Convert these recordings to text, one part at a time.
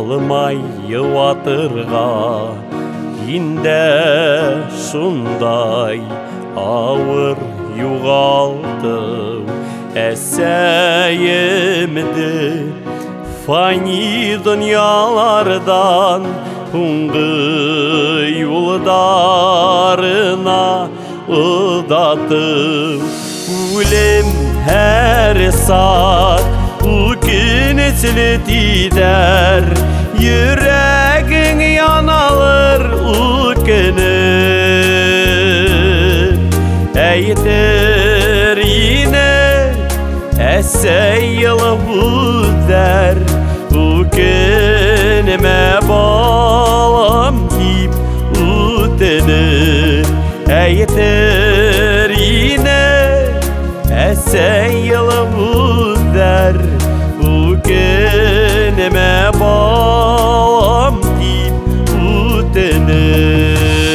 алмай йыуатырға, инде шундай ауыр юғалтым әсәйімді. Фани дұнялардан хуңғы юлдарына ұдатым. Өлем әр сат үкінеслі тидер, Йөрәгің яналыр үкініп. Әйтер ине әсәй йылы үдер, үкініме балам дип үтініп. Әйтер ине әсәй йылы үдер, үкініме балам дип үтініп.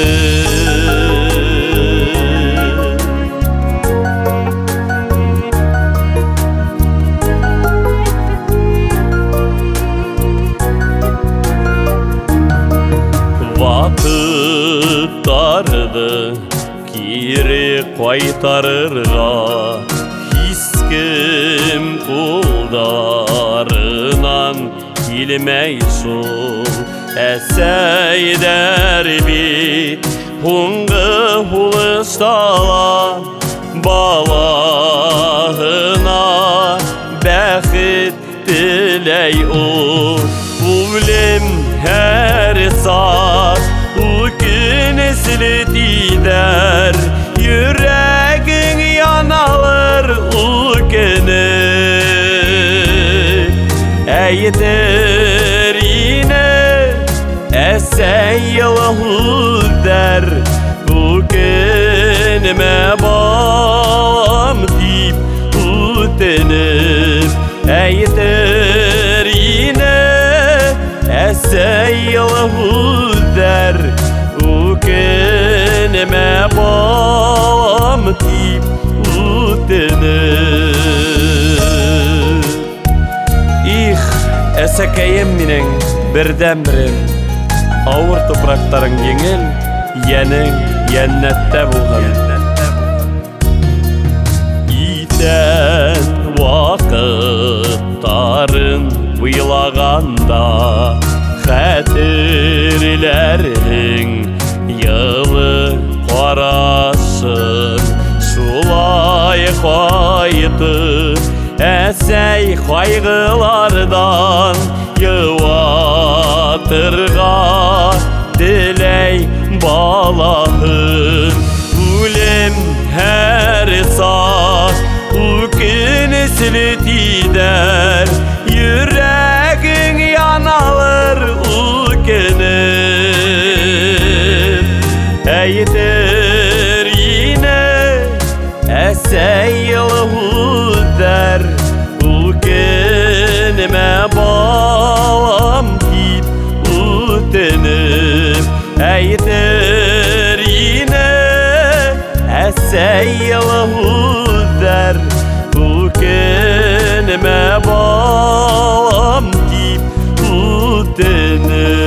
Вақыттарды кері қайтарырға, Кім қолдарынан келмей шул. Әсәйдер бит хуңғы хулыштала, балағына бәхет тілей ул. Өлем әр сат үкінеслі тидер, Йөрәгің яналыр үкініп. Әйтер ине әсәй йылы үдер, үкініме балам дип үтініп. Әйтер ине әсәй йылы үдер, үкініме балам дип үтініп. Их, әсәкәйем минең бердән-берем, Ауыр топрактарың еңел, Йәнең йәннәттә булһын. Итән вакыттарын уйлаганда, Хәтерләрең йылы карашын шулай кайтып. Әсәй кайгылардан йыуатырга теләй балаһын. Үлем һәр сат үкінеслі тидер, Йөрәгің яналыр үкініп. Әйтер ине әсәй йылы үдер, үкініме балам дип үтініп. Әйтер ине әсәй йылы үдер, үкініме балам дип үтініп.